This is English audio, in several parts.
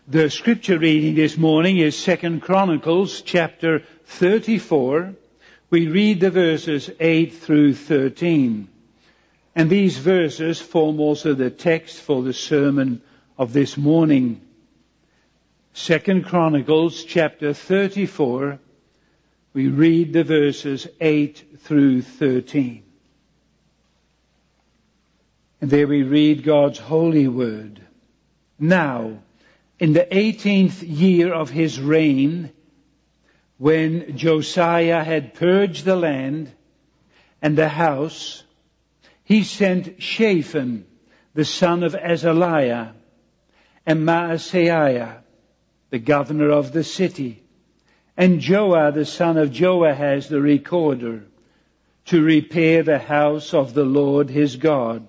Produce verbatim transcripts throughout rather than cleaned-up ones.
The scripture reading this morning is Second Chronicles chapter thirty-four. We read the verses eight through thirteen. And these verses form also the text for the sermon of this morning. Second Chronicles chapter thirty-four. We read the verses eight through thirteen. And there we read God's holy word. Now, in the eighteenth year of his reign, when Josiah had purged the land and the house, he sent Shaphan, the son of Azaliah, and Maaseiah, the governor of the city, and Joah, the son of Joahaz, the recorder, to repair the house of the Lord his God.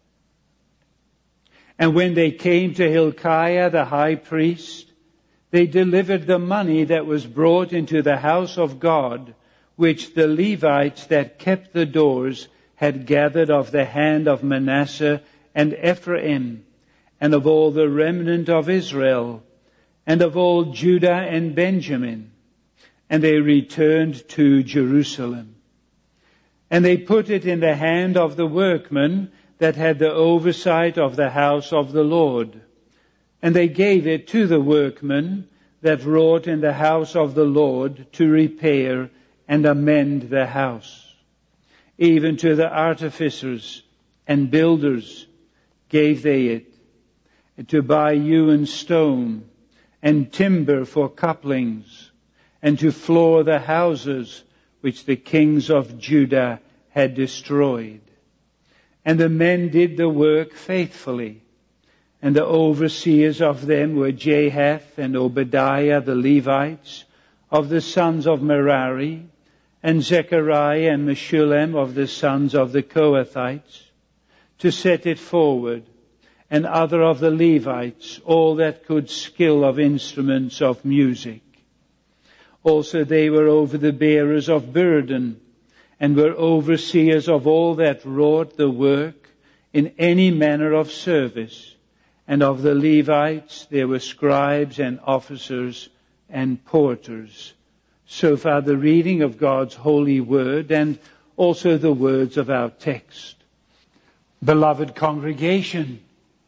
And when they came to Hilkiah the high priest, they delivered the money that was brought into the house of God, which the Levites that kept the doors had gathered of the hand of Manasseh and Ephraim, and of all the remnant of Israel, and of all Judah and Benjamin. And they returned to Jerusalem. And they put it in the hand of the workmen that had the oversight of the house of the Lord. And they gave it to the workmen that wrought in the house of the Lord to repair and amend the house. Even to the artificers and builders gave they it, and to buy hewn stone and timber for couplings, and to floor the houses which the kings of Judah had destroyed. And the men did the work faithfully. And the overseers of them were Jahath and Obadiah the Levites, of the sons of Merari, and Zechariah and Meshullam of the sons of the Kohathites, to set it forward, and other of the Levites, all that could skill of instruments of music. Also they were over the bearers of burden, and were overseers of all that wrought the work in any manner of service. And of the Levites there were scribes and officers and porters. So far the reading of God's holy word, and also the words of our text. Beloved congregation,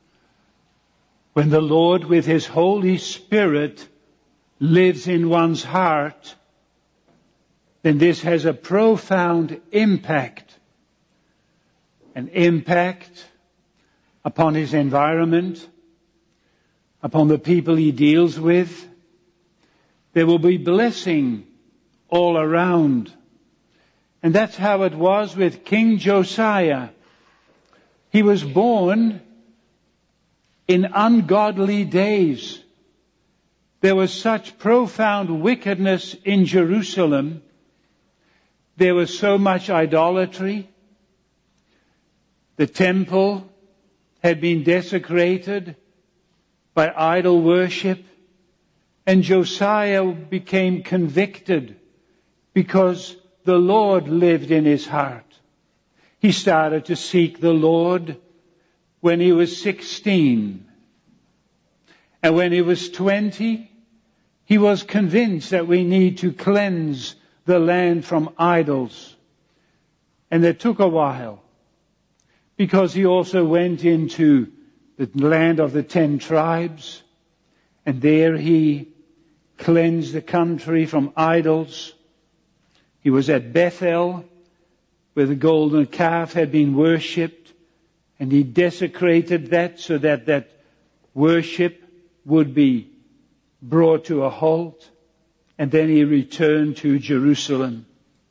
when the Lord with his Holy Spirit lives in one's heart, then this has a profound impact. An impact upon his environment, upon the people he deals with. There will be blessing all around. And that's how it was with King Josiah. He was born in ungodly days. There was such profound wickedness in Jerusalem. There was so much idolatry. The temple had been desecrated by idol worship. And Josiah became convicted because the Lord lived in his heart. He started to seek the Lord when he was sixteen. And when he was twenty, he was convinced that we need to cleanse the land from idols. And it took a while, because he also went into the land of the ten tribes, and there he cleansed the country from idols. He was at Bethel, where the golden calf had been worshipped, and he desecrated that so that that worship would be brought to a halt. And then he returned to Jerusalem.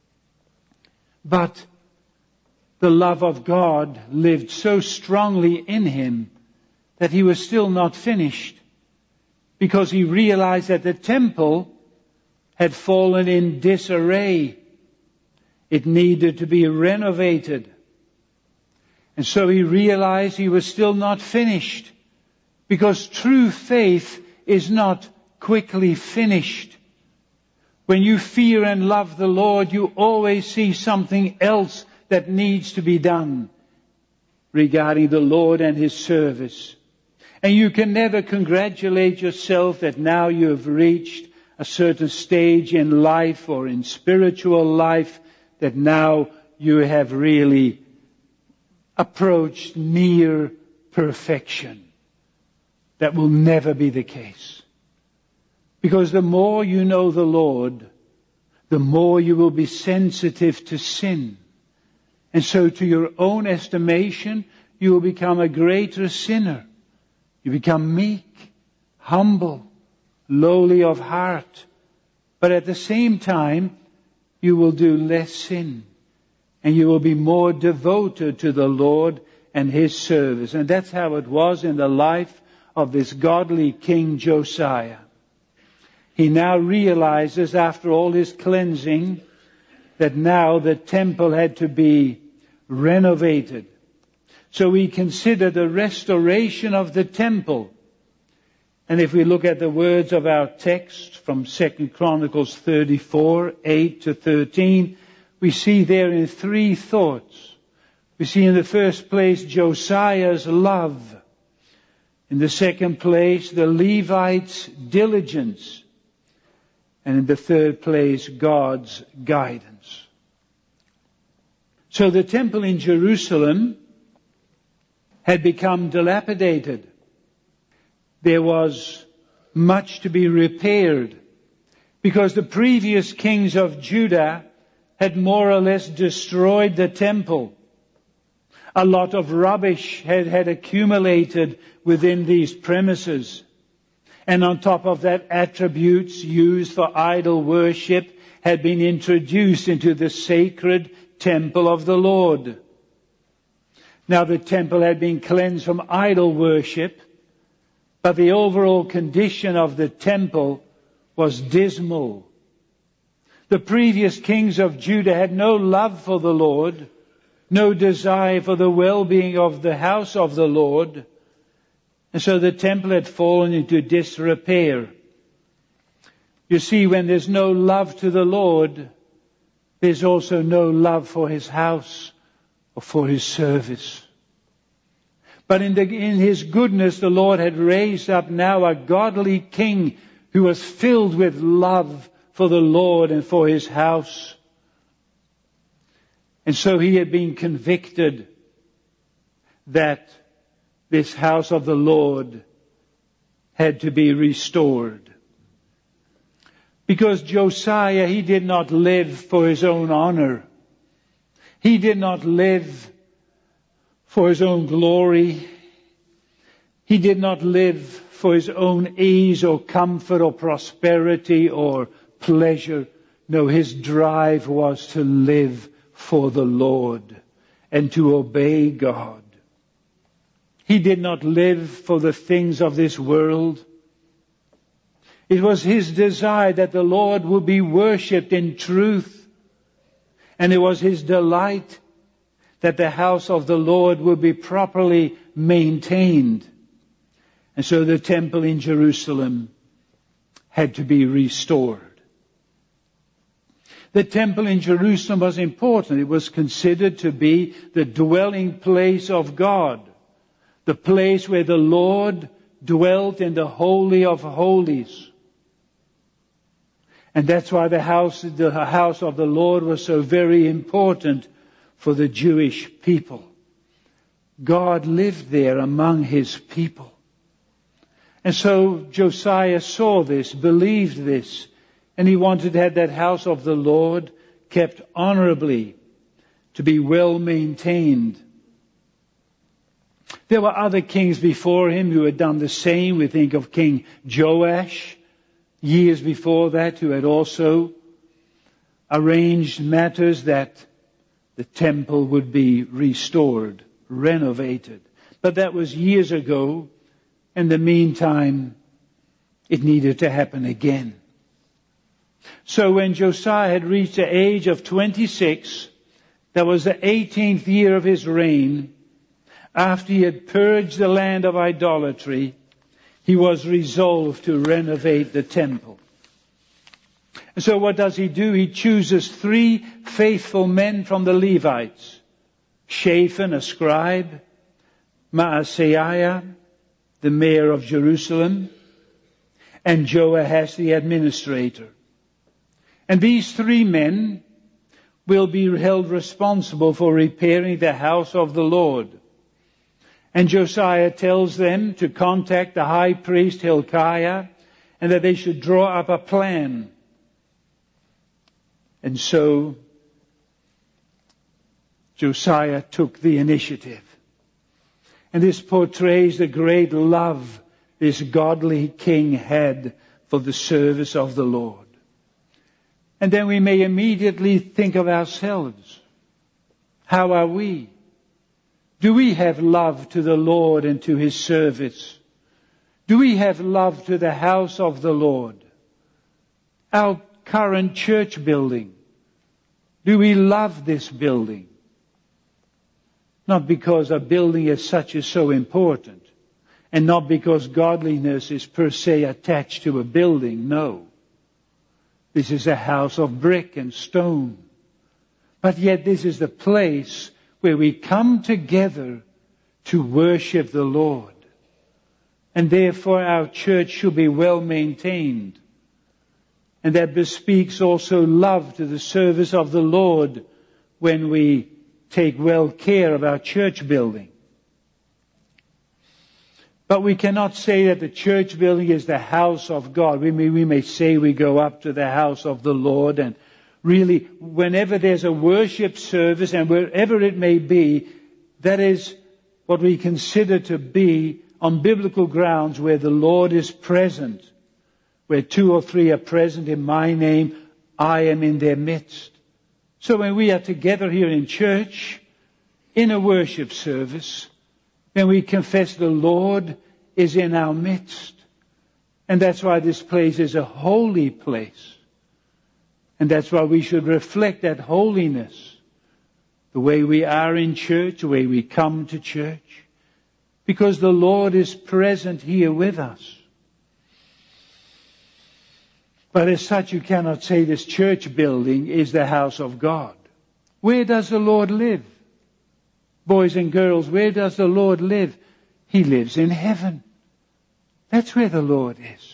But the love of God lived so strongly in him that he was still not finished, because he realized that the temple had fallen in disarray. It needed to be renovated. And so he realized he was still not finished, because true faith is not quickly finished. When you fear and love the Lord, you always see something else that needs to be done regarding the Lord and his service. And you can never congratulate yourself that now you have reached a certain stage in life or in spiritual life, that now you have really approached near perfection. That will never be the case. Because the more you know the Lord, the more you will be sensitive to sin. And so to your own estimation, you will become a greater sinner. You become meek, humble, lowly of heart. But at the same time, you will do less sin. And you will be more devoted to the Lord and His service. And that's how it was in the life of this godly King Josiah. He now realizes, after all his cleansing, that now the temple had to be renovated. So we consider the restoration of the temple. And if we look at the words of our text from Second Chronicles thirty-four, eight to thirteen, we see there in three thoughts. We see in the first place Josiah's love. In the second place, the Levites' diligence. And in the third place, God's guidance. So the temple in Jerusalem had become dilapidated. There was much to be repaired, because the previous kings of Judah had more or less destroyed the temple. A lot of rubbish had, had accumulated within these premises. And on top of that, attributes used for idol worship had been introduced into the sacred temple of the Lord. Now the temple had been cleansed from idol worship, but the overall condition of the temple was dismal. The previous kings of Judah had no love for the Lord, no desire for the well-being of the house of the Lord. And so the temple had fallen into disrepair. You see, when there's no love to the Lord, there's also no love for His house or for His service. But in, the, in His goodness, the Lord had raised up now a godly king who was filled with love for the Lord and for His house. And so he had been convicted that this house of the Lord had to be restored. Because Josiah, he did not live for his own honor. He did not live for his own glory. He did not live for his own ease or comfort or prosperity or pleasure. No, his drive was to live for the Lord and to obey God. He did not live for the things of this world. It was his desire that the Lord would be worshipped in truth. And it was his delight that the house of the Lord would be properly maintained. And so the temple in Jerusalem had to be restored. The temple in Jerusalem was important. It was considered to be the dwelling place of God. The place where the Lord dwelt in the Holy of Holies. And that's why the house, the house of the Lord was so very important for the Jewish people. God lived there among His people. And so Josiah saw this, believed this, and he wanted to have that house of the Lord kept honorably, to be well maintained. There were other kings before him who had done the same. We think of King Joash, years before that, who had also arranged matters that the temple would be restored, renovated. But that was years ago. In the meantime, it needed to happen again. So when Josiah had reached the age of twenty-six, that was the eighteenth year of his reign, after he had purged the land of idolatry, he was resolved to renovate the temple. And so what does he do? He chooses three faithful men from the Levites. Shaphan, a scribe, Maaseiah, the mayor of Jerusalem, and Joahaz, the administrator. And these three men will be held responsible for repairing the house of the Lord. And Josiah tells them to contact the high priest Hilkiah and that they should draw up a plan. And so Josiah took the initiative. And this portrays the great love this godly king had for the service of the Lord. And then we may immediately think of ourselves. How are we? Do we have love to the Lord and to His service? Do we have love to the house of the Lord? Our current church building. Do we love this building? Not because a building as such is so important, and not because godliness is per se attached to a building, no. This is a house of brick and stone. But yet this is the place where we come together to worship the Lord. And therefore our church should be well maintained. And that bespeaks also love to the service of the Lord when we take well care of our church building. But we cannot say that the church building is the house of God. We may, we may say we go up to the house of the Lord, and really whenever there's a worship service and wherever it may be, that is what we consider to be on biblical grounds where the Lord is present. Where two or three are present in my name, I am in their midst. So when we are together here in church, in a worship service, then we confess the Lord is in our midst. And that's why this place is a holy place. And that's why we should reflect that holiness. The way we are in church, the way we come to church. Because the Lord is present here with us. But as such, you cannot say this church building is the house of God. Where does the Lord live? Boys and girls, where does the Lord live? He lives in heaven. That's where the Lord is.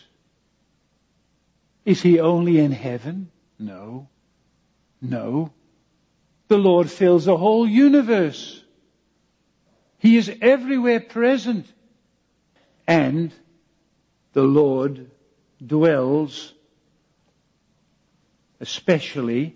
Is He only in heaven? No. No. The Lord fills the whole universe. He is everywhere present. And the Lord dwells especially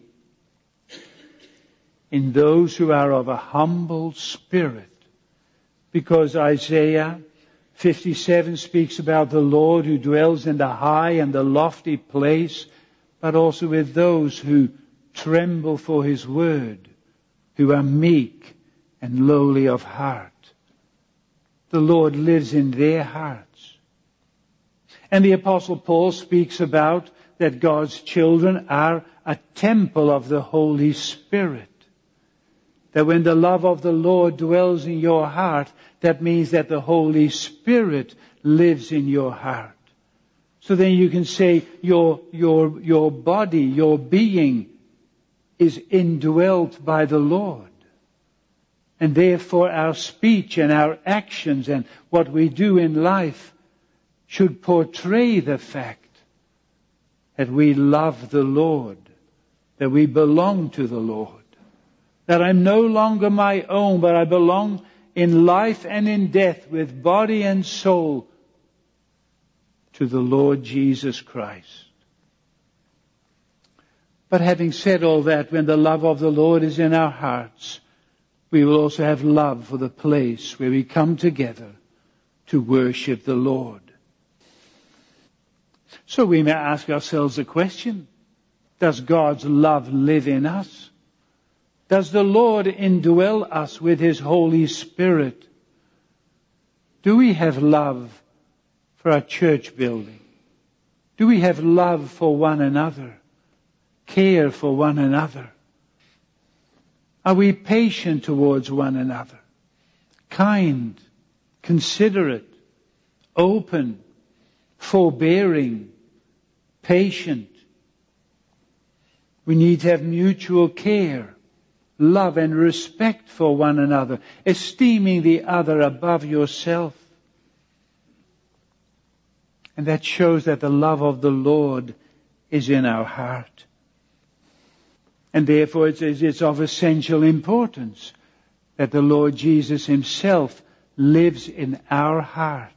in those who are of a humble spirit. Because Isaiah fifty-seven speaks about the Lord who dwells in the high and the lofty place, but also with those who tremble for His word, who are meek and lowly of heart. The Lord lives in their hearts. And the Apostle Paul speaks about that God's children are a temple of the Holy Spirit. That when the love of the Lord dwells in your heart, that means that the Holy Spirit lives in your heart. So then you can say your, your, your body, your being is indwelt by the Lord. And therefore our speech and our actions and what we do in life should portray the fact that we love the Lord, that we belong to the Lord, that I'm no longer my own, but I belong in life and in death with body and soul to the Lord Jesus Christ. But having said all that, when the love of the Lord is in our hearts, we will also have love for the place where we come together to worship the Lord. So we may ask ourselves a question. Does God's love live in us? Does the Lord indwell us with His Holy Spirit? Do we have love for our church building? Do we have love for one another? Care for one another? Are we patient towards one another? Kind, considerate, open, forbearing, patient. We need to have mutual care, love and respect for one another, esteeming the other above yourself. And that shows that the love of the Lord is in our heart. And therefore it's, it's of essential importance that the Lord Jesus himself lives in our heart.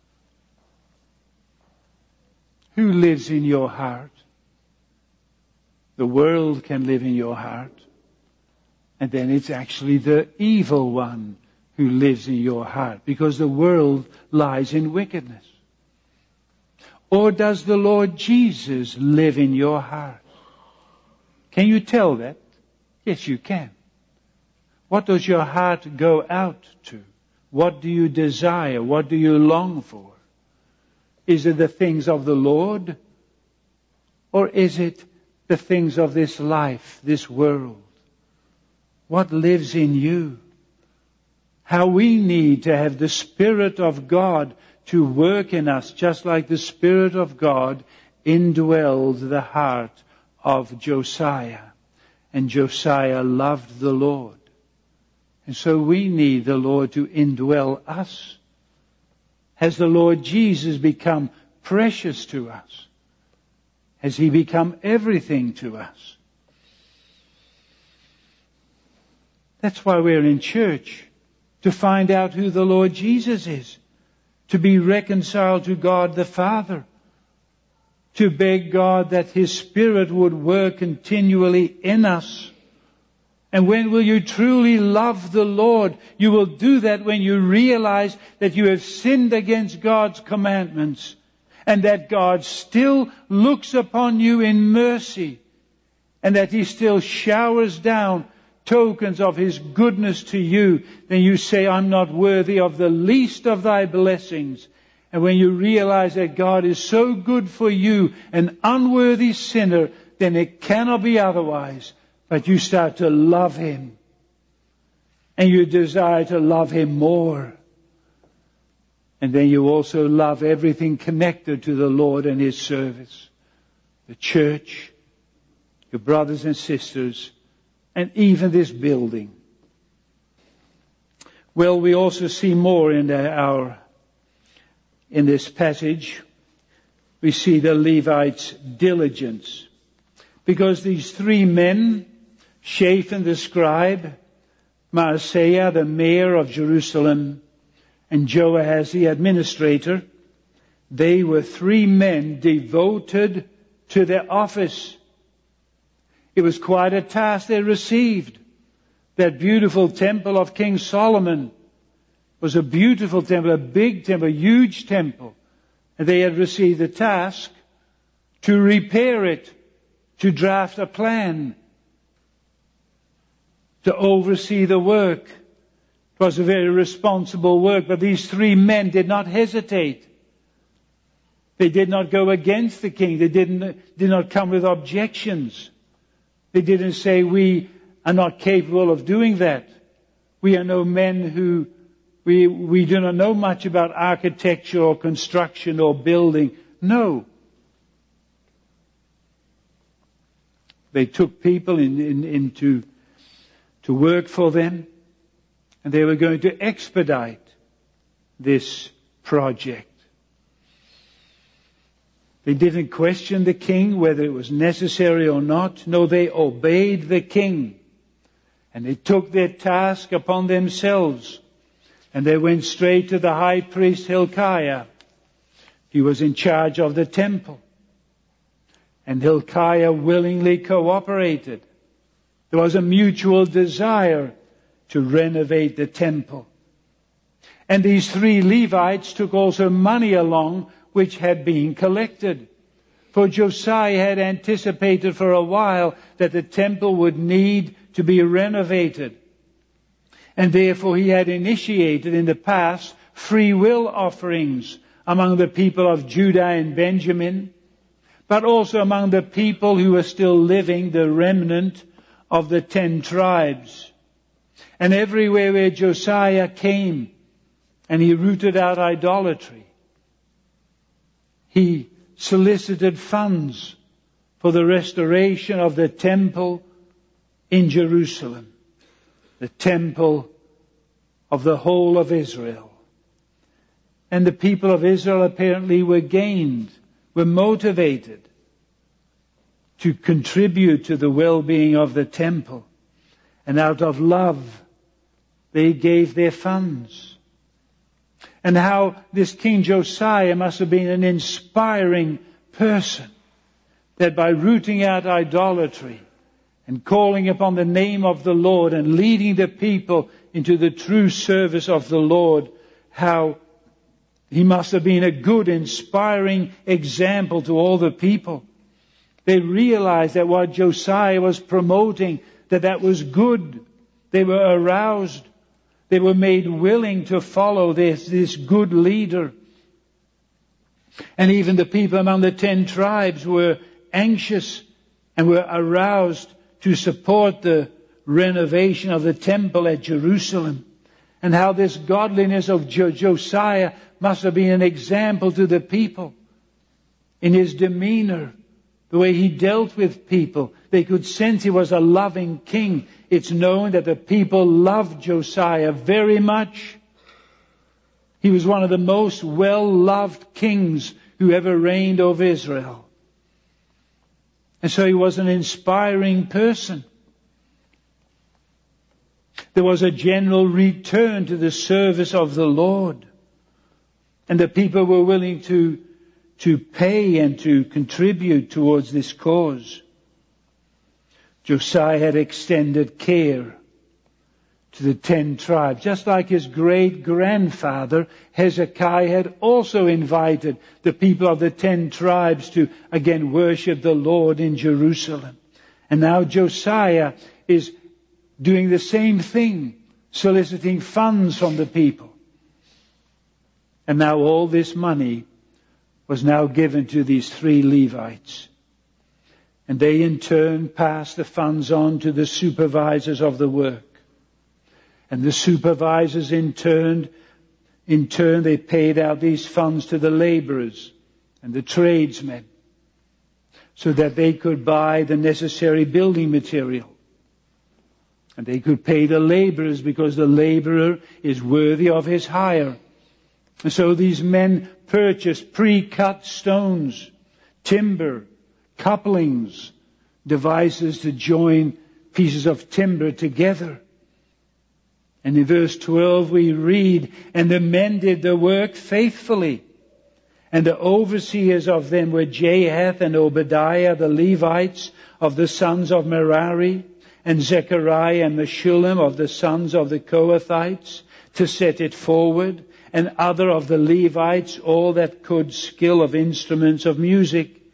Who lives in your heart? The world can live in your heart. And then it's actually the evil one who lives in your heart, because the world lies in wickedness. Or does the Lord Jesus live in your heart? Can you tell that? Yes, you can. What does your heart go out to? What do you desire? What do you long for? Is it the things of the Lord? Or is it the things of this life, this world? What lives in you? How we need to have the Spirit of God to work in us, just like the Spirit of God indwelled the heart of Josiah. And Josiah loved the Lord. And so we need the Lord to indwell us. Has the Lord Jesus become precious to us? Has he become everything to us? That's why we're in church, to find out who the Lord Jesus is, to be reconciled to God the Father, to beg God that his Spirit would work continually in us. And when will you truly love the Lord? You will do that when you realize that you have sinned against God's commandments, and that God still looks upon you in mercy, and that he still showers down tokens of his goodness to you. Then you say, I'm not worthy of the least of thy blessings. And when you realize that God is so good for you, an unworthy sinner, then it cannot be otherwise. But you start to love him. And you desire to love him more. And then you also love everything connected to the Lord and his service. The church, your brothers and sisters, and even this building. Well, we also see more in the, our, in this passage. We see the Levites' diligence. Because these three men, Shaphan the scribe, Maaseiah the mayor of Jerusalem, and Joahaz the administrator, they were three men devoted to their office. It was quite a task they received. That beautiful temple of King Solomon was a beautiful temple, a big temple, a huge temple. And they had received the task to repair it, to draft a plan, to oversee the work. It was a very responsible work, but these three men did not hesitate. They did not go against the king. They didn't, did not come with objections. They didn't say, we are not capable of doing that. We are no men who, we, we do not know much about architecture or construction or building. No. They took people in, in, into to work for them, and they were going to expedite this project. They didn't question the king whether it was necessary or not. No, they obeyed the king. And they took their task upon themselves. And they went straight to the high priest Hilkiah. He was in charge of the temple. And Hilkiah willingly cooperated. There was a mutual desire to renovate the temple. And these three Levites took also money along which had been collected. For Josiah had anticipated for a while that the temple would need to be renovated. And therefore he had initiated in the past free will offerings among the people of Judah and Benjamin, but also among the people who were still living, the remnant of the ten tribes. And everywhere where Josiah came and he rooted out idolatry, he solicited funds for the restoration of the temple in Jerusalem, the temple of the whole of Israel. And the people of Israel apparently were gained, were motivated to contribute to the well-being of the temple. And out of love, they gave their funds. And how this King Josiah must have been an inspiring person, that by rooting out idolatry and calling upon the name of the Lord and leading the people into the true service of the Lord, how he must have been a good, inspiring example to all the people. They realized that what Josiah was promoting, that that was good. They were aroused. They were made willing to follow this, this good leader. And even the people among the ten tribes were anxious and were aroused to support the renovation of the temple at Jerusalem. And how this godliness of Jo- Josiah must have been an example to the people. In his demeanor, the way he dealt with people, they could sense he was a loving king. It's known that the people loved Josiah very much. He was one of the most well-loved kings who ever reigned over Israel. And so he was an inspiring person. There was a general return to the service of the Lord. And the people were willing to, to pay and to contribute towards this cause. Josiah had extended care to the ten tribes, just like his great-grandfather Hezekiah had also invited the people of the ten tribes to again worship the Lord in Jerusalem. And now Josiah is doing the same thing, soliciting funds from the people. And now all this money was now given to these three Levites. And they in turn passed the funds on to the supervisors of the work. And the supervisors in turn, in turn they paid out these funds to the laborers and the tradesmen, so that they could buy the necessary building material. And they could pay the laborers because the laborer is worthy of his hire. And so these men purchased pre-cut stones, timber, couplings, devices to join pieces of timber together. And in verse twelve we read, and the men did the work faithfully. And the overseers of them were Jahath and Obadiah, the Levites of the sons of Merari, and Zechariah and Meshullam of the sons of the Kohathites, to set it forward, and other of the Levites, all that could skill of instruments of music.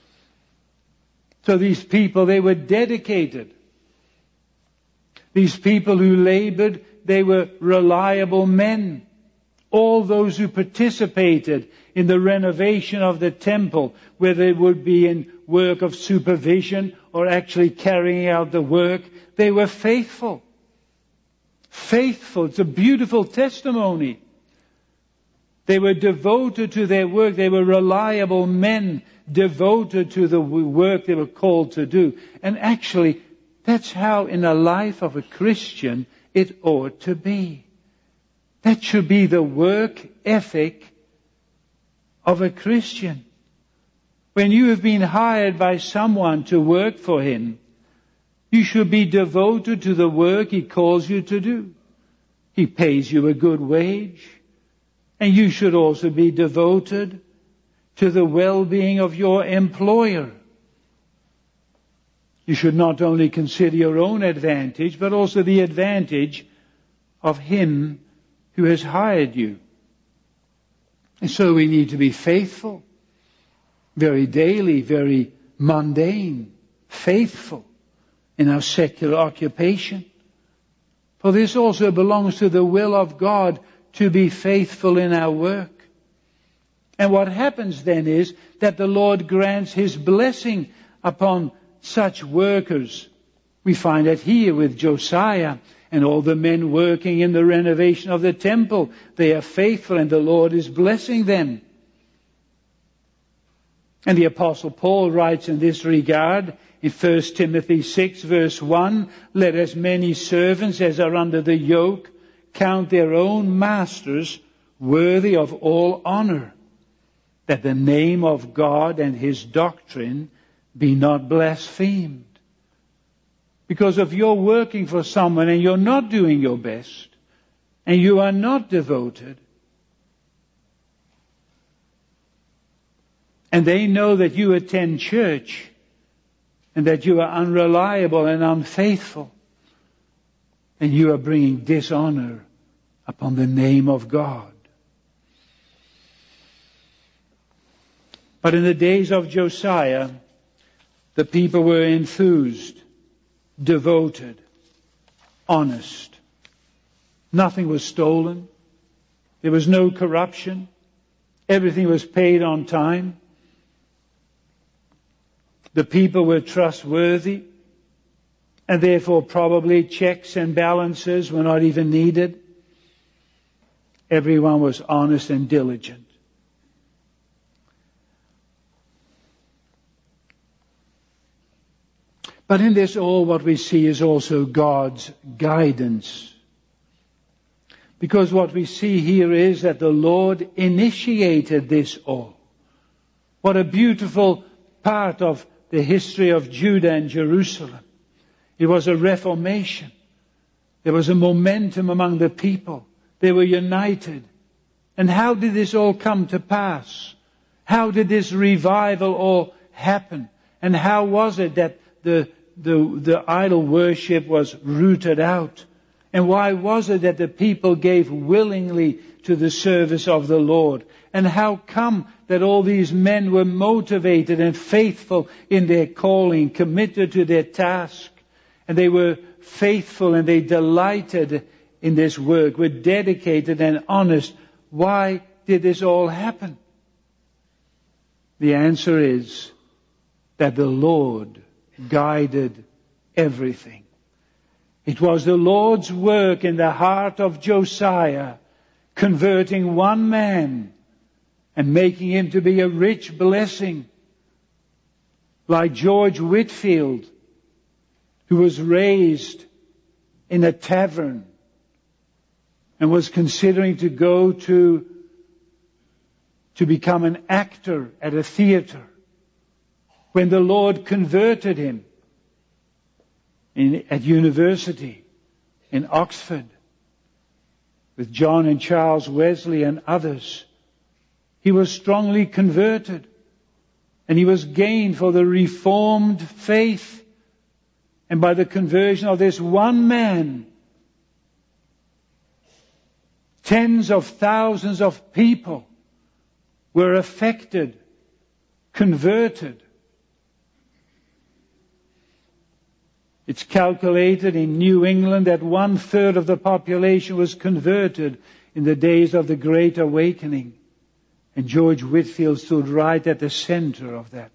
So these people, they were dedicated. These people who labored, they were reliable men. All those who participated in the renovation of the temple, whether it would be in work of supervision or actually carrying out the work, they were faithful. Faithful. It's a beautiful testimony. They were devoted to their work. They were reliable men, devoted to the work they were called to do. And actually, that's how in the life of a Christian it ought to be. That should be the work ethic of a Christian. When you have been hired by someone to work for him, you should be devoted to the work he calls you to do. He pays you a good wage. And you should also be devoted to the well-being of your employer. You should not only consider your own advantage, but also the advantage of him who has hired you. And so we need to be faithful, very daily, very mundane, faithful in our secular occupation. For this also belongs to the will of God, to be faithful in our work. And what happens then is that the Lord grants His blessing upon such workers. We find that here with Josiah and all the men working in the renovation of the temple. They are faithful and the Lord is blessing them. And the Apostle Paul writes in this regard in First Timothy six verse one, let as many servants as are under the yoke count their own masters worthy of all honor, that the name of God and His doctrine be not blasphemed. Because if you're working for someone and you're not doing your best, and you are not devoted, and they know that you attend church, and that you are unreliable and unfaithful, and you are bringing dishonor upon the name of God. But in the days of Josiah, the people were enthused, devoted, honest. Nothing was stolen. There was no corruption. Everything was paid on time. The people were trustworthy, and therefore probably checks and balances were not even needed. Everyone was honest and diligent. But in this all, what we see is also God's guidance. Because what we see here is that the Lord initiated this all. What a beautiful part of the history of Judah and Jerusalem. It was a reformation. There was a momentum among the people. They were united. And how did this all come to pass? How did this revival all happen? And how was it that the, the, the idol worship was rooted out? And why was it that the people gave willingly to the service of the Lord? And how come that all these men were motivated and faithful in their calling, committed to their task? And they were faithful and they delighted in this work, were dedicated and honest. Why did this all happen? The answer is that the Lord guided everything. It was the Lord's work in the heart of Josiah, converting one man and making him to be a rich blessing. Like George Whitefield, who was raised in a tavern and was considering to go to, to become an actor at a theater, when the Lord converted him in, at university in Oxford with John and Charles Wesley and others. He was strongly converted, and he was gained for the Reformed faith. And by the conversion of this one man, tens of thousands of people were affected, converted. It's calculated in New England that one third of the population was converted in the days of the Great Awakening. And George Whitefield stood right at the center of that.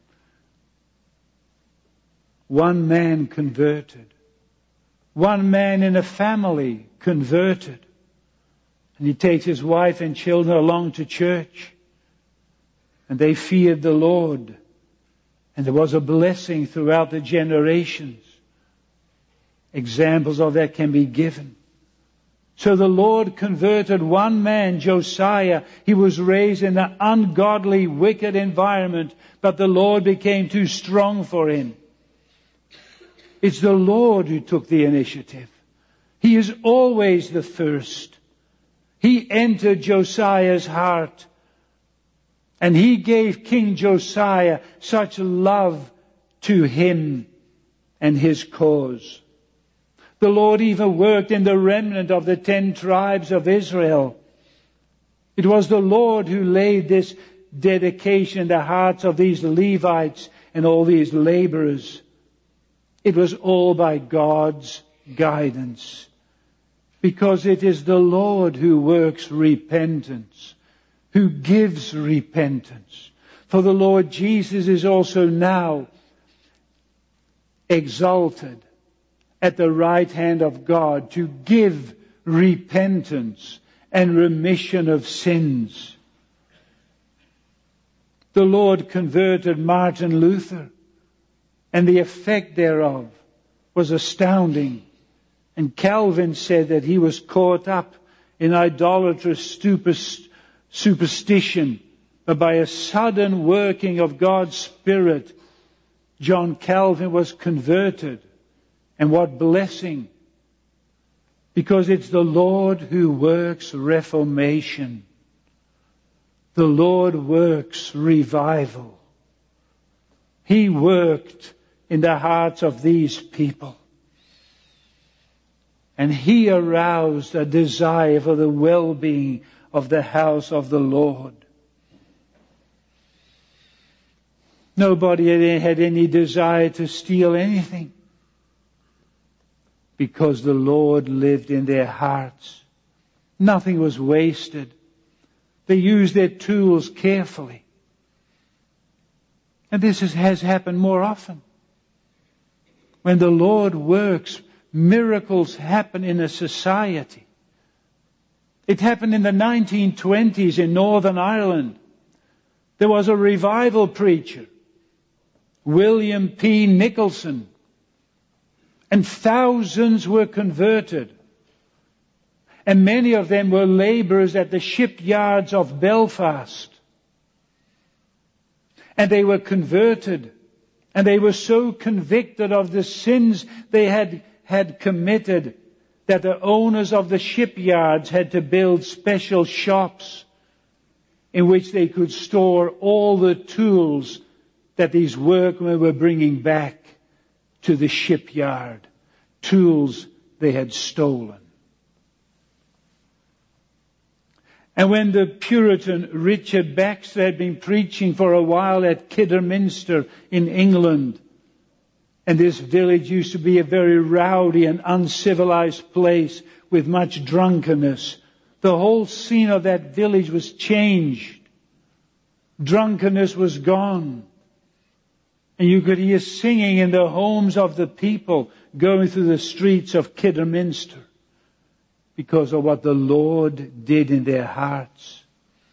One man converted. One man in a family converted. And he takes his wife and children along to church. And they feared the Lord. And there was a blessing throughout the generations. Examples of that can be given. So the Lord converted one man, Josiah. He was raised in an ungodly, wicked environment, but the Lord became too strong for him. It's the Lord who took the initiative. He is always the first. He entered Josiah's heart, and he gave King Josiah such love to him and his cause. The Lord even worked in the remnant of the ten tribes of Israel. It was the Lord who laid this dedication in the hearts of these Levites and all these laborers. It was all by God's guidance. Because it is the Lord who works repentance, who gives repentance. For the Lord Jesus is also now exalted at the right hand of God to give repentance and remission of sins. The Lord converted Martin Luther, and the effect thereof was astounding. And Calvin said that he was caught up in idolatrous superstition, but by a sudden working of God's Spirit, John Calvin was converted. And what blessing! Because it's the Lord who works reformation. The Lord works revival. He worked in the hearts of these people. And He aroused a desire for the well-being of the house of the Lord. Nobody had any desire to steal anything, because the Lord lived in their hearts. Nothing was wasted. They used their tools carefully. And this is, has happened more often. When the Lord works, miracles happen in a society. It happened in the nineteen twenties in Northern Ireland. There was a revival preacher, William P. Nicholson, and thousands were converted. And many of them were laborers at the shipyards of Belfast. And they were converted. And they were so convicted of the sins they had, had committed that the owners of the shipyards had to build special shops in which they could store all the tools that these workmen were bringing back to the shipyard. Tools they had stolen. And when the Puritan Richard Baxter had been preaching for a while at Kidderminster in England, and this village used to be a very rowdy and uncivilized place with much drunkenness, the whole scene of that village was changed. Drunkenness was gone. And you could hear singing in the homes of the people going through the streets of Kidderminster, because of what the Lord did in their hearts.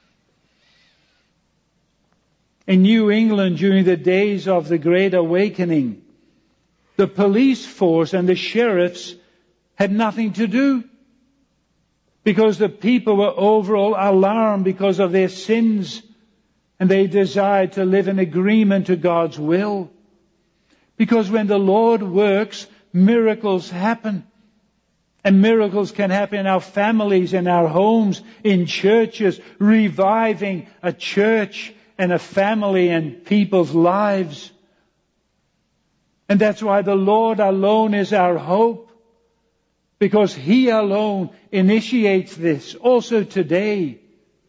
In New England, during the days of the Great Awakening, the police force and the sheriffs had nothing to do, because the people were overall alarmed because of their sins, and they desired to live in agreement to God's will. Because when the Lord works, miracles happen. And miracles can happen in our families, in our homes, in churches, reviving a church and a family and people's lives. And that's why the Lord alone is our hope, because He alone initiates this. Also today,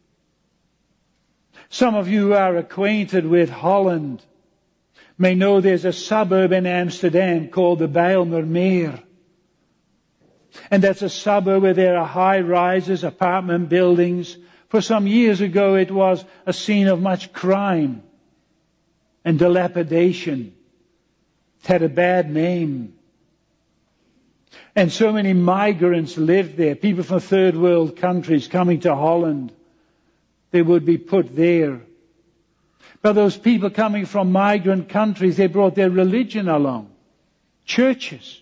some of you who are acquainted with Holland may know there's a suburb in Amsterdam called the Bijlmermeer. And that's a suburb where there are high-rises, apartment buildings. For some years ago, it was a scene of much crime and dilapidation. It had a bad name. And so many migrants lived there, people from third world countries coming to Holland. They would be put there. But those people coming from migrant countries, they brought their religion along. Churches.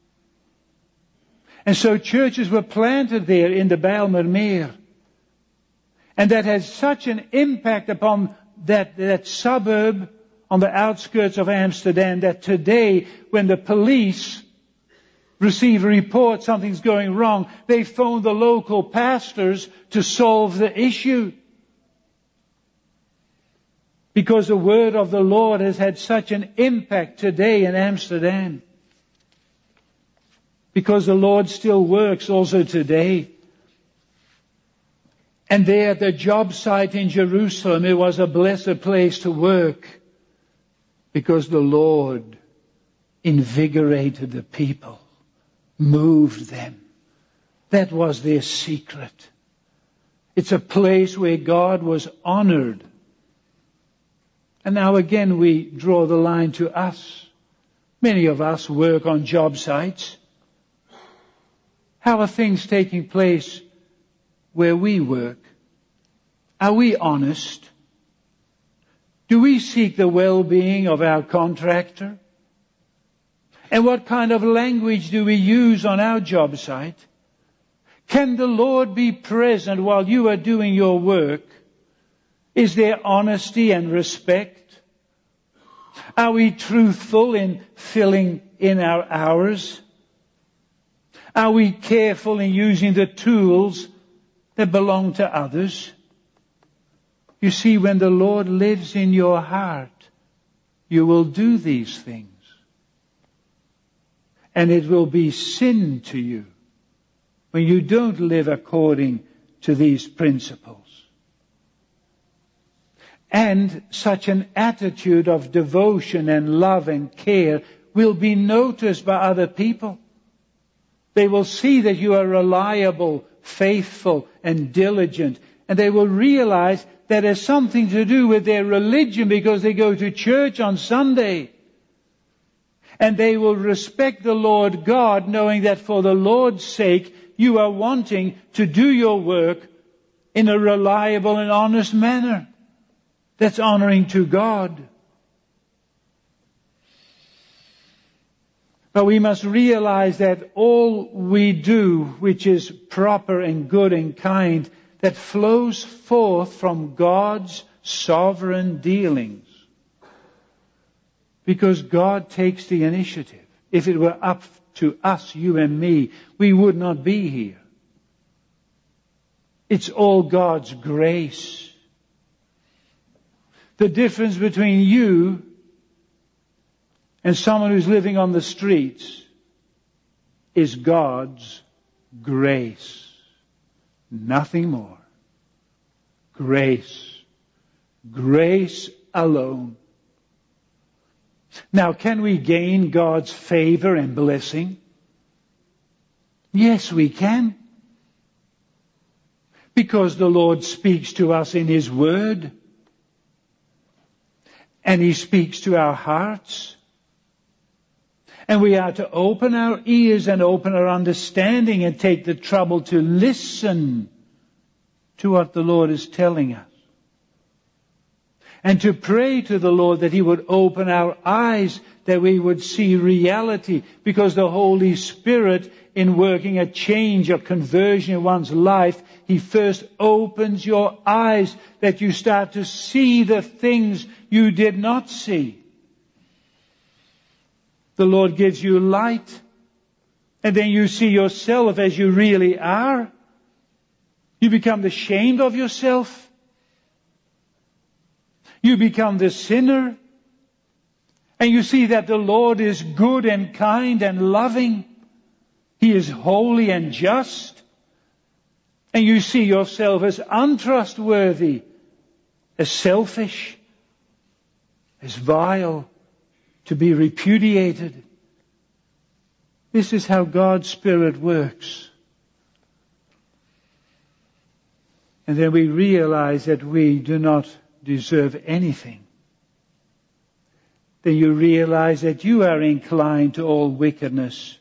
And so churches were planted there in the Bijlmermeer. And that has such an impact upon that, that suburb on the outskirts of Amsterdam that today, when the police receive a report something's going wrong, they phone the local pastors to solve the issue. Because the word of the Lord has had such an impact today in Amsterdam. Because the Lord still works also today. And there at the job site in Jerusalem, it was a blessed place to work. Because the Lord invigorated the people, moved them. That was their secret. It's a place where God was honored. And now again we draw the line to us. Many of us work on job sites. How are things taking place where we work? Are we honest? Do we seek the well-being of our contractor? And what kind of language do we use on our job site? Can the Lord be present while you are doing your work? Is there honesty and respect? Are we truthful in filling in our hours? Are we careful in using the tools that belong to others? You see, when the Lord lives in your heart, you will do these things. And it will be sin to you when you don't live according to these principles. And such an attitude of devotion and love and care will be noticed by other people. They will see that you are reliable, faithful, and diligent. And they will realize that has something to do with their religion because they go to church on Sunday. And they will respect the Lord God, knowing that for the Lord's sake, you are wanting to do your work in a reliable and honest manner that's honoring to God. But we must realize that all we do, which is proper and good and kind, that flows forth from God's sovereign dealings. Because God takes the initiative. If it were up to us, you and me, we would not be here. It's all God's grace. The difference between you and someone who's living on the streets is God's grace. Nothing more. Grace. Grace alone. Now, can we gain God's favor and blessing? Yes, we can. Because the Lord speaks to us in His Word. And He speaks to our hearts. And we are to open our ears and open our understanding and take the trouble to listen to what the Lord is telling us. And to pray to the Lord that He would open our eyes, that we would see reality. Because the Holy Spirit, in working a change or conversion in one's life, He first opens your eyes that you start to see the things you did not see. The Lord gives you light, and then you see yourself as you really are. You become ashamed of yourself. You become the sinner. And you see that the Lord is good and kind and loving. He is holy and just. And you see yourself as untrustworthy, as selfish, as vile, to be repudiated. This is how God's Spirit works. And then we realize that we do not deserve anything. Then you realize that you are inclined to all wickedness.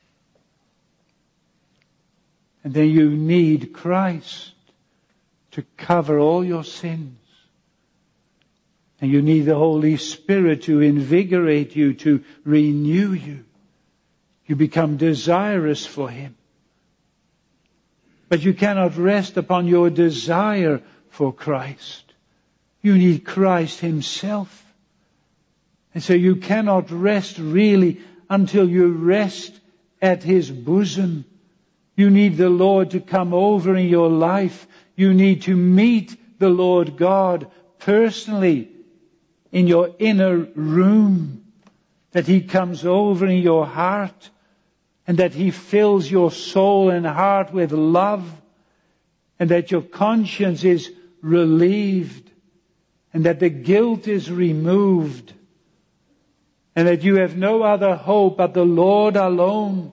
And then you need Christ to cover all your sins. And you need the Holy Spirit to invigorate you, to renew you. You become desirous for Him. But you cannot rest upon your desire for Christ. You need Christ Himself. And so you cannot rest really until you rest at His bosom. You need the Lord to come over in your life. You need to meet the Lord God personally in your inner room. That He comes over in your heart and that He fills your soul and heart with love and that your conscience is relieved and that the guilt is removed and that you have no other hope but the Lord alone.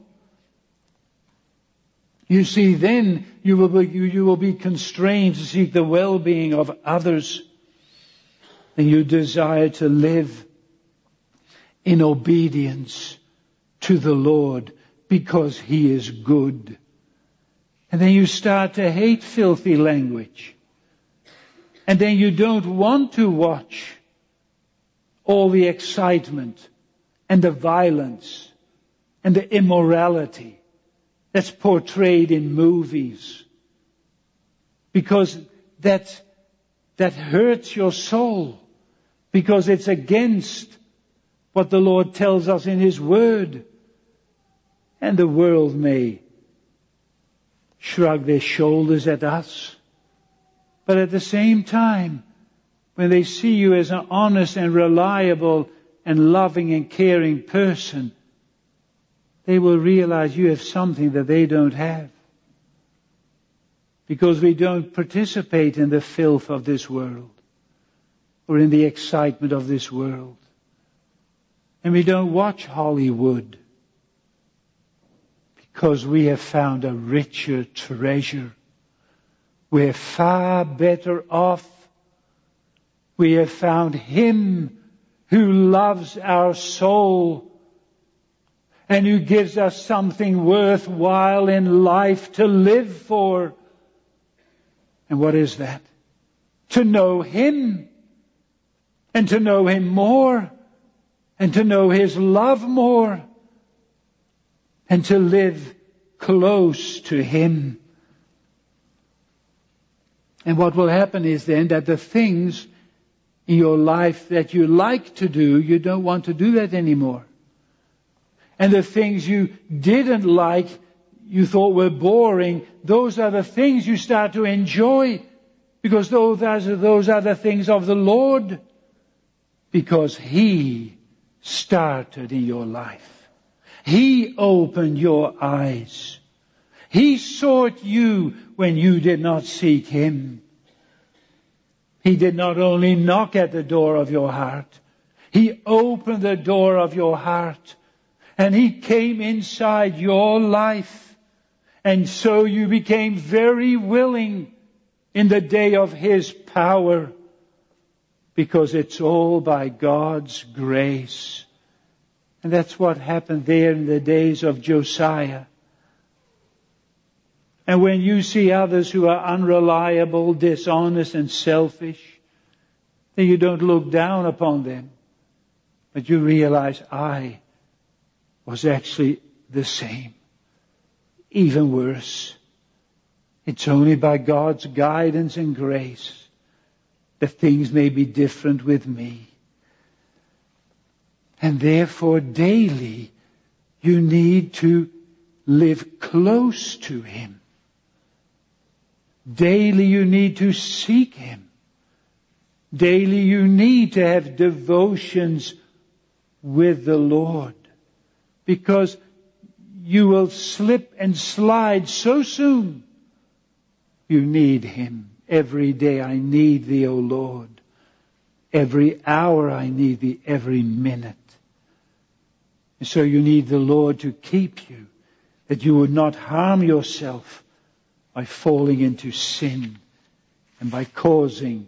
You see, then you will be, you, you will be constrained to seek the well-being of others. And you desire to live in obedience to the Lord because He is good. And then you start to hate filthy language. And then you don't want to watch all the excitement and the violence and the immorality that's portrayed in movies. Because that's that hurts your soul because it's against what the Lord tells us in His Word. And the world may shrug their shoulders at us. But at the same time, when they see you as an honest and reliable and loving and caring person, they will realize you have something that they don't have. Because we don't participate in the filth of this world or in the excitement of this world. And we don't watch Hollywood because we have found a richer treasure. We're far better off. We have found Him who loves our soul and who gives us something worthwhile in life to live for. And what is that? To know Him, and to know Him more, and to know His love more, and to live close to Him. And what will happen is then that the things in your life that you like to do, you don't want to do that anymore. And the things you didn't like, you thought were boring, those are the things you start to enjoy, because those are, those are the things of the Lord, because He started in your life. He opened your eyes. He sought you when you did not seek Him. He did not only knock at the door of your heart, He opened the door of your heart, and He came inside your life. And so you became very willing in the day of His power, because it's all by God's grace. And that's what happened there in the days of Josiah. And when you see others who are unreliable, dishonest and selfish, then you don't look down upon them. But you realize, I was actually the same. Even worse. It's only by God's guidance and grace that things may be different with me. And therefore daily you need to live close to Him. Daily you need to seek Him. Daily you need to have devotions with the Lord. Because you will slip and slide so soon. You need Him. Every day I need Thee, O Lord. Every hour I need Thee, every minute. And so you need the Lord to keep you, that you would not harm yourself by falling into sin and by causing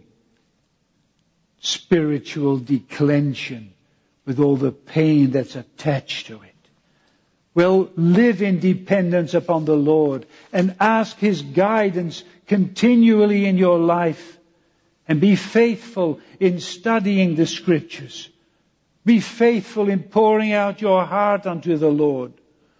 spiritual declension with all the pain that's attached to it. Well, live in dependence upon the Lord and ask His guidance continually in your life, and be faithful in studying the Scriptures. Be faithful in pouring out your heart unto the Lord.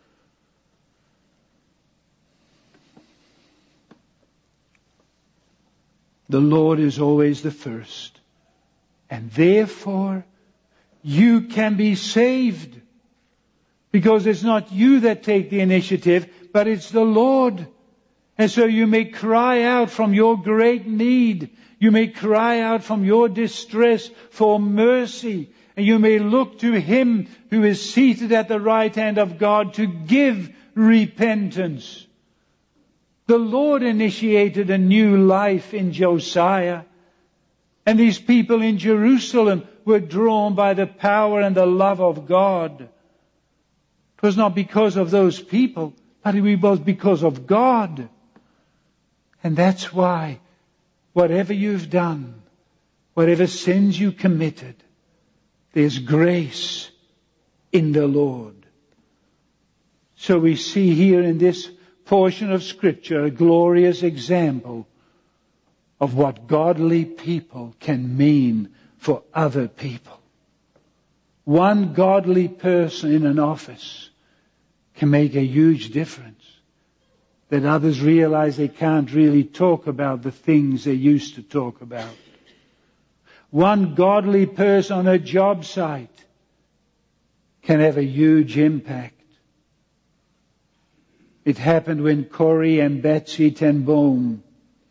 The Lord is always the first, and therefore you can be saved. Because it's not you that take the initiative, but it's the Lord. And so you may cry out from your great need. You may cry out from your distress for mercy. And you may look to Him who is seated at the right hand of God to give repentance. The Lord initiated a new life in Josiah. And these people in Jerusalem were drawn by the power and the love of God. It was not because of those people, but it was because of God. And that's why, whatever you've done, whatever sins you committed, there's grace in the Lord. So we see here in this portion of Scripture a glorious example of what godly people can mean for other people. One godly person in an office can make a huge difference. That others realize they can't really talk about the things they used to talk about. One godly person on a job site can have a huge impact. It happened when Corrie and Betsy ten Boom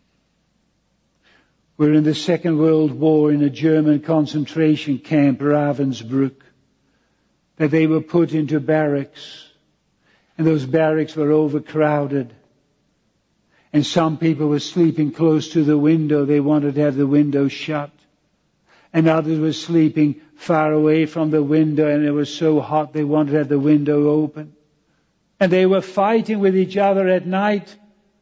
were in the Second World War in a German concentration camp, Ravensbrück, that they were put into barracks. And those barracks were overcrowded. And some people were sleeping close to the window. They wanted to have the window shut. And others were sleeping far away from the window, and it was so hot they wanted to have the window open. And they were fighting with each other at night.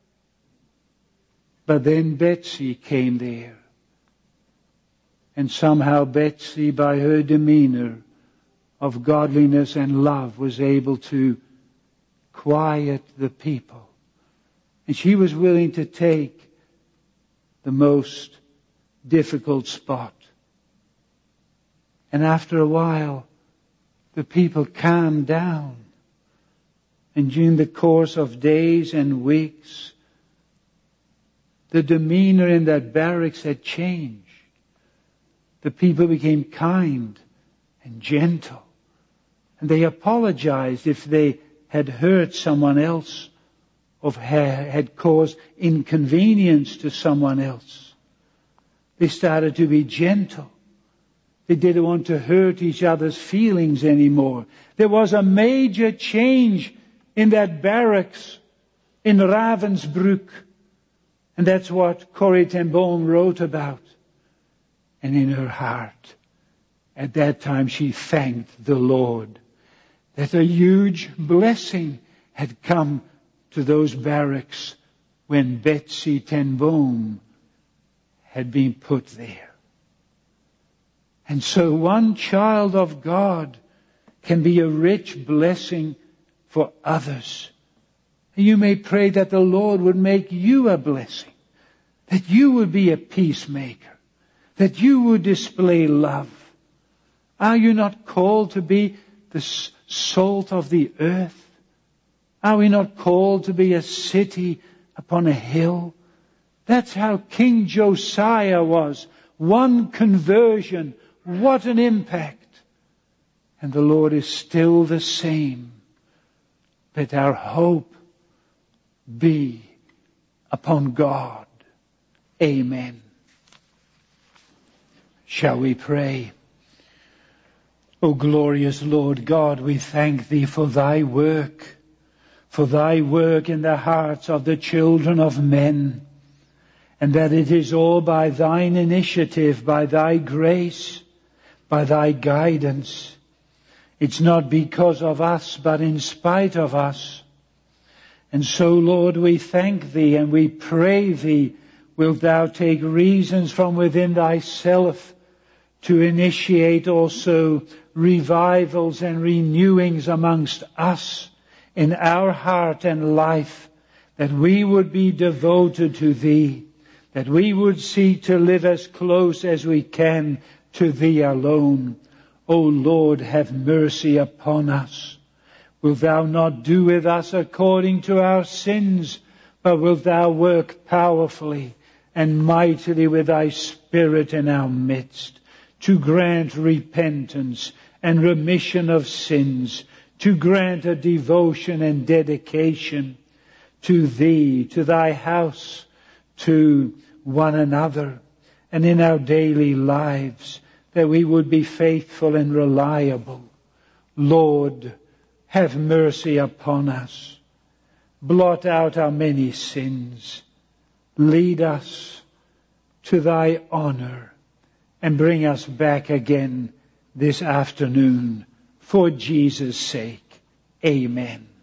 But then Betsy came there. And somehow Betsy, by her demeanor of godliness and love, was able to quiet the people. And she was willing to take the most difficult spot. And after a while, the people calmed down. And during the course of days and weeks, the demeanor in that barracks had changed. The people became kind and gentle. And they apologized if they had hurt someone else or had caused inconvenience to someone else. They started to be gentle. They didn't want to hurt each other's feelings anymore. There was a major change in that barracks in Ravensbrück. And that's what Corrie ten Boom wrote about. And in her heart, at that time, she thanked the Lord that a huge blessing had come to those barracks when Betsy ten Boom had been put there. And so one child of God can be a rich blessing for others. And you may pray that the Lord would make you a blessing, that you would be a peacemaker, that you would display love. Are you not called to be the salt of the earth? Are we not called to be a city upon a hill? That's how King Josiah was. One conversion. What an impact. And the Lord is still the same. Let our hope be upon God. Amen. Shall we pray? O glorious Lord God, we thank Thee for Thy work, for Thy work in the hearts of the children of men, and that it is all by Thine initiative, by Thy grace, by Thy guidance. It's not because of us, but in spite of us. And so, Lord, we thank Thee and we pray Thee, wilt Thou take reasons from within Thyself to initiate also revivals and renewings amongst us in our heart and life, that we would be devoted to Thee, that we would seek to live as close as we can to Thee alone. O Lord, have mercy upon us. Wilt Thou not do with us according to our sins, but wilt Thou work powerfully and mightily with Thy Spirit in our midst, to grant repentance and remission of sins, to grant a devotion and dedication to Thee, to Thy house, to one another, and in our daily lives, that we would be faithful and reliable. Lord, have mercy upon us. Blot out our many sins. Lead us to Thy honor and bring us back again this afternoon for Jesus' sake. Amen.